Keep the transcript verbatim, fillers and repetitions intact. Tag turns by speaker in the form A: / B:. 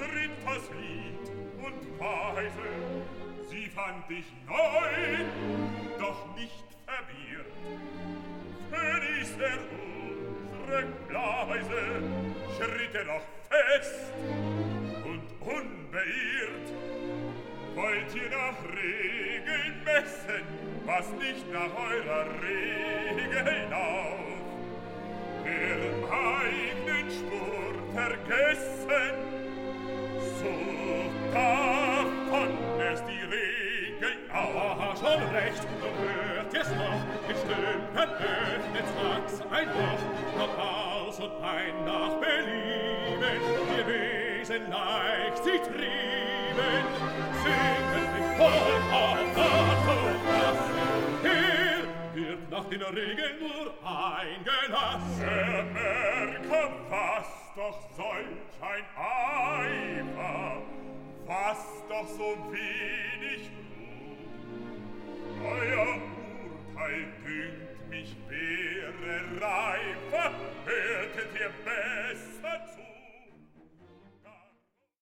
A: schritt das Lied und weise, sie fand ich neu, doch nicht verwirrt. Phönix, der unsere Blaise, schritt er noch fest und unbeirrt. Wollt ihr nach Regeln messen, was nicht nach eurer Regel lauf? Ihrem eigenen Spur vergessen, sucht davon es die Regel auf.
B: Aha, schon recht, so hört ihr's noch, in Stücken öffnet's Wachs ein Loch, noch aus und ein nach Belieben, ihr Wesen leicht sie trieben, singen nicht voll auf Natur lassen, hier wird nach den Regeln nur eingelassen.
A: Er merke, was doch solch ein Eifer, was doch so wenig Ruh. Euer Urteil dünkt mich wäre reifer, hörtet ihr besser,